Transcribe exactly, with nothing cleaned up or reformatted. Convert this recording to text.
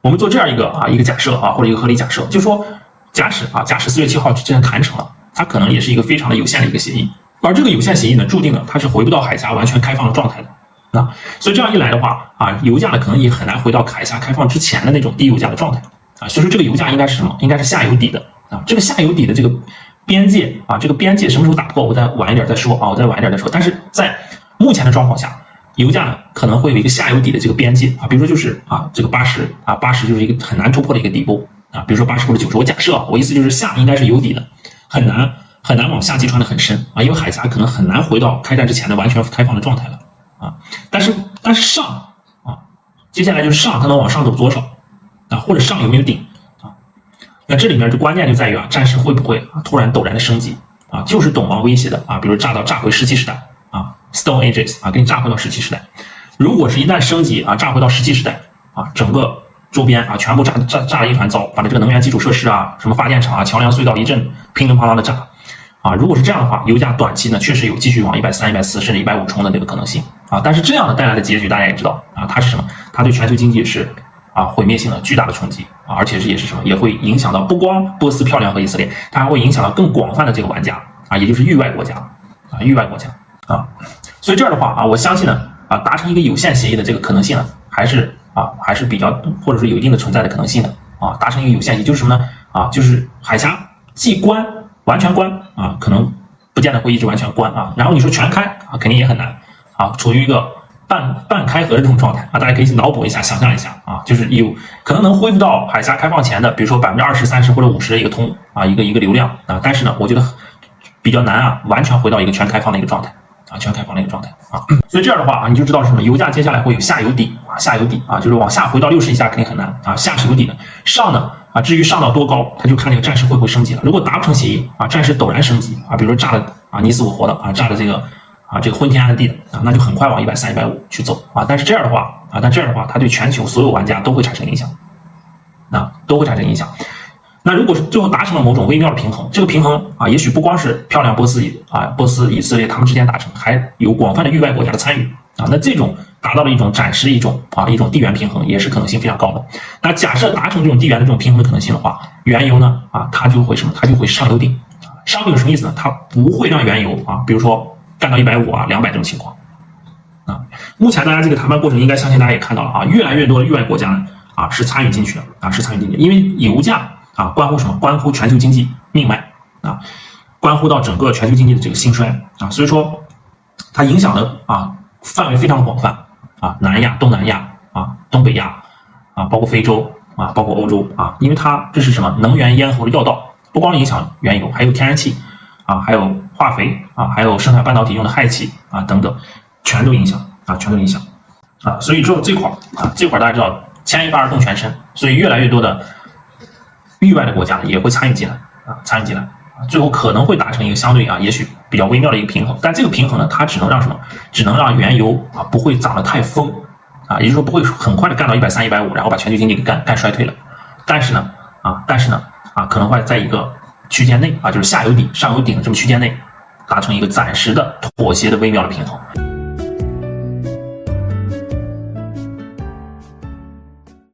我们做这样一个啊一个假设啊，或者一个合理假设，就说假使啊假使四月七号之前谈成了，它可能也是一个非常的有限的一个协议，而这个有限协议呢，注定了它是回不到海峡完全开放的状态的。啊，所以这样一来的话啊，油价呢可能也很难回到海峡开放之前的那种低油价的状态啊，所以说这个油价应该是什么？应该是下游底的啊，这个下游底的这个边界啊，这个边界什么时候打破？我再晚一点再说啊，我再晚一点再说。但是在目前的状况下，油价呢可能会有一个下游底的这个边界啊，比如说就是啊这个八十啊八十就是一个很难突破的一个底部啊，比如说八十或者九十，我假设啊，我意思就是下应该是有底的，很难很难往下击穿的很深啊，因为海峡可能很难回到开战之前的完全开放的状态了。啊，但是但是上啊，接下来就是上，它能往上走多少啊？或者上有没有顶啊？那这里面就关键就在于啊，战事会不会啊突然陡然的升级啊？就是董王威胁的啊，比如炸到炸回石器时代啊 ，Stone Ages 啊，给你炸回到石器时代。如果是一旦升级啊，炸回到石器时代啊，整个周边啊全部炸炸炸了一团糟，把这个能源基础设施啊、什么发电厂啊、桥梁隧道一阵乒乒乓乓的炸。啊，如果是这样的话，油价短期呢确实有继续往一百三、一百四甚至一百五冲的这个可能性啊。但是这样的带来的结局大家也知道啊，它是什么？它对全球经济是啊毁灭性的巨大的冲击啊，而且是也是什么？也会影响到不光波斯、漂亮和以色列，它还会影响到更广泛的这个玩家啊，也就是域外国家啊，域外国家啊。所以这样的话啊，我相信呢啊，达成一个有限协议的这个可能性呢，还是啊还是比较或者说有一定的存在的可能性的啊。达成一个有限协议就是什么呢？啊，就是海峡既关。完全关啊，可能不见得会一直完全关啊。然后你说全开啊，肯定也很难啊，处于一个半半开合的这种状态啊。大家可以脑补一下，想象一下啊，就是有可能能恢复到海峡开放前的，比如说百分之二十、三十或者五十的一个通啊，一个一个流量啊。但是呢，我觉得比较难啊，完全回到一个全开放的一个状态啊，全开放的一个状态啊。所以这样的话啊，你就知道是什么？油价接下来会有下游底啊，下游底啊，就是往下回到六十以下肯定很难啊，下是有底的，上呢？啊，至于上到多高，他就看这个战事会不会升级了。如果达不成协议啊，战事陡然升级啊，比如说炸的啊你死我活的啊，炸的这个啊这个昏天暗地的啊，那就很快往一百三、一百五去走啊。但是这样的话啊，但这样的话，它对全球所有玩家都会产生影响，啊，都会产生影响。那如果是最后达成了某种微妙的平衡，这个平衡啊，也许不光是漂亮波斯啊、波斯、以色列他们之间达成，还有广泛的域外国家的参与啊。那这种达到了一种暂时一种啊一种地缘平衡，也是可能性非常高的。那假设达成这种地缘的这种平衡的可能性的话，原油呢啊它就会什么？它就会上游顶。上游顶什么意思呢？它不会让原油啊，比如说干到一百五啊、两百这种情况啊。目前大家这个谈判过程应该相信大家也看到了啊，越来越多的域外国家呢啊是参与进去的啊，是参与进去的，因为油价啊关乎什么？关乎全球经济命脉啊，关乎到整个全球经济的这个兴衰啊，所以说它影响的啊范围非常广泛。啊，南亚、东南亚啊，东北亚啊，包括非洲啊，包括欧洲啊，因为它这是什么能源咽喉的要道，不光影响原油，还有天然气啊，还有化肥啊，还有生产半导体用的氦气啊等等，全都影响啊，全都影响啊。所以只有这块啊，这块大家知道牵一发而动全身，所以越来越多的域外的国家也会参与进来啊，参与进来。最后可能会达成一个相对啊，也许比较微妙的一个平衡，但这个平衡呢，它只能让什么？只能让原油啊不会涨得太疯啊，也就是说不会很快的干到一百三、一百五，然后把全球经济给干干衰退了。但是呢，啊，但是呢，啊，可能会在一个区间内啊，就是下游底、上游顶的这么区间内，达成一个暂时的妥协的微妙的平衡。